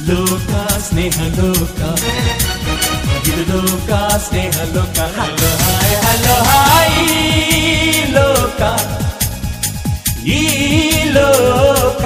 ಲೋಕ ಸ್ನೇಹ ಲೋಕ, ಇದು ಲೋಕ ಸ್ನೇಹ ಲೋಕ. ಹಲೋ ಹಾಯ್ ಹಲೋ ಹಾಯ್ ಲೋಕ, ಈ ಲೋಕ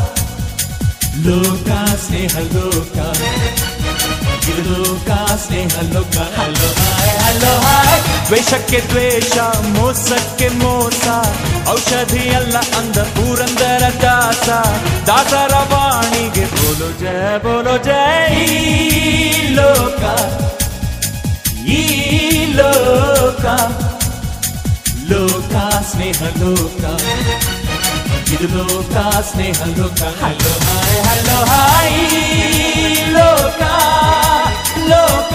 ಲೋಕ ಸ್ನೇಹ ಲೋಕ, ಇದು ಲೋಕ ಸ್ನೇಹ ಲೋಕ. Hello hi hello hi. ದ್ವೇಷಕ್ಕೆ ದ್ವೇಷ, ಮೋಸಕ್ಕೆ ಮೋಸ, ಔಷಧಿ ಅಲ್ಲ ಅಂದ ಪುರಂದರ ದಾಸ. ದಾಸರ ವಾಣಿಗೆ ಬೋಲೋ ಜಯ ಬೋಲೋ ಜಯ. ಈ ಲೋಕ, ಈ ಲೋಕ ಲೋಕ ಸ್ನೇಹ ಲೋಕ, ಇದು ಲೋಕ ಸ್ನೇಹ ಲೋಕ. ಹಲೋ ಹಾಯ್ ಹಲೋ ಹಾಯ್ ಲೋಕ ಲೋಕ.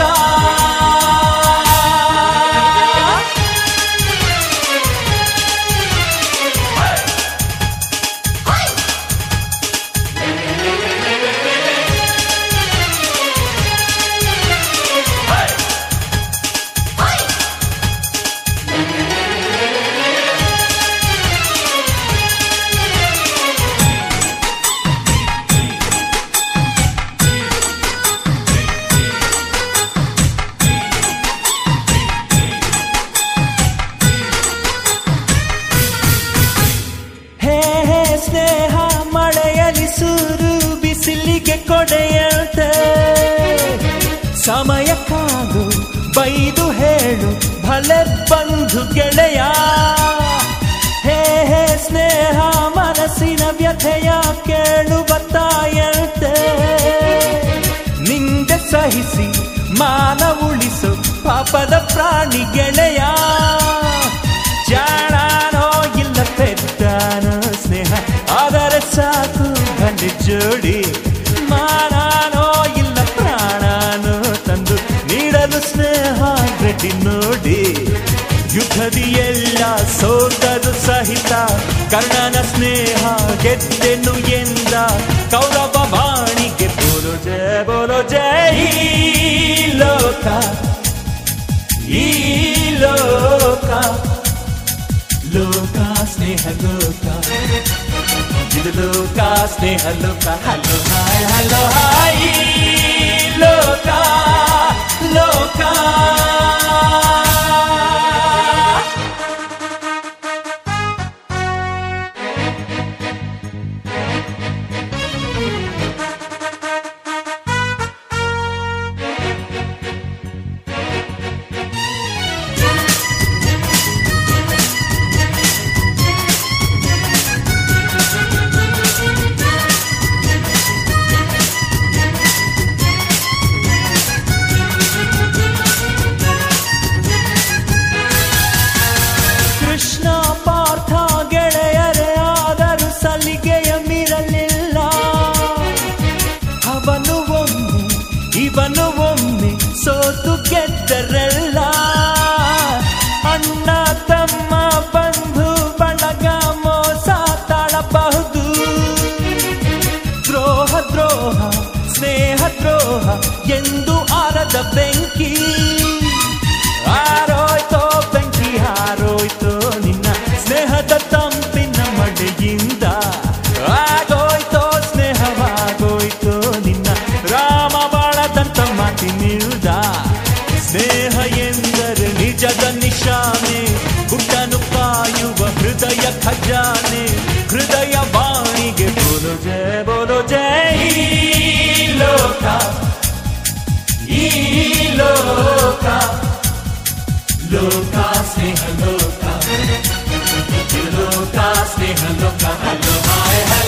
ಸ್ನೇಹ ಮಳೆಯಲಿ ಸೂರು ಬಿಸಿಲಿಗೆ ಕೊಡೆಯಂತೆ. ಸಮಯ ಕಾದು ಬೈದು ಹೇಳು ಭಲೆ ಬಂಧು ಗೆಳೆಯ. ಹೇ ಹೇ ಸ್ನೇಹ ಮನಸ್ಸಿನ ವ್ಯಥೆಯ ಕೇಳುವ ತಾಯಂತೆ. ನಿಂದೆ ಸಹಿಸಿ ಮಾನ ಉಳಿಸು ಪಾಪದ ಪ್ರಾಣಿ ಗೆಳೆಯ. ಜಾಣಾನೋ ಇಲ್ಲ ಪೆದ್ದಾನೋ ಸ್ನೇಹ ಆದರೆ ಸಾಕು ಗಂಡಿ ಜೋಡಿ. ಮಾನಾನೋ ಇಲ್ಲ ಪ್ರಾಣಾನೋ ತಂದು ನೀಡಲು ಸ್ನೇಹ ರೆಡ್ಡಿ ನೋಡಿ. ಯುದ್ಧದಿ ಎಲ್ಲ ಸೋತರು ಸಹಿತ ಕರ್ಣನ ಸ್ನೇಹ ಗೆದ್ದೆನು ಎಂದ. ಕೌರವ ವಾಣಿಗೆ ಬೋಲೋ ಜಯ ಬೋಲೋ ಜಯ. ಈ ಲೋಕ, ಈ ಲೋಕ ಲೋಕ ಸ್ನೇಹ ಲೋಕ, ಇದು ಲೋಕ ಸ್ನೇಹ ಲೋಕ. ಹಲೋ ಹಾಯ್ ಹಲೋ ಹಾಯ್ ಲೋಕ ಲೋಕ. ಇವನು ಒಮ್ಮೆ ಸೋತು ಗೆದ್ದರೆಲ್ಲ. ಅಣ್ಣ ತಮ್ಮ ಬಂಧು ಬಳಗ ಮೋಸ ತಾಳಬಹುದು. ದ್ರೋಹ ದ್ರೋಹ ಸ್ನೇಹ ದ್ರೋಹ ಎಂದು ಆರದ ಬೆಂಕಿ. ಹಾರೋಯ್ತೋ ಬೆಂಕಿ ಹಾರೋಯ್ತೋ ನಿನ್ನ ಸ್ನೇಹದ ತಂಪಿನ ಮಳೆಯಿಂದ. ಆಗೋಯ್ತೋ ಸ್ನೇಹವಾಗೋಯ್ತೋ ನಿನ್ನ ರಾಮ ಬಾಳದಂತ ಮಾತಿನಿಲ್ದ. ಸ್ನೇಹ ಎಂದರೆ ನಿಜದ ನಿಶಾನೆ, ಗುಟ್ಟನು ಕಾಯುವ ಹೃದಯ ಖಜಾನೆ. ಹೃದಯ ವಾಣಿಗೆ ಬೋಲೋ ಜಯ ಬೋಲೋ ಜಯ. ಈ ಲೋಕ, ಈ ಲೋಕ ಲೋಕ ಸ್ನೇಹ ಲೋಕ, ಲೋಕ ಸ್ನೇಹ ಲೋಕ. Hello hi.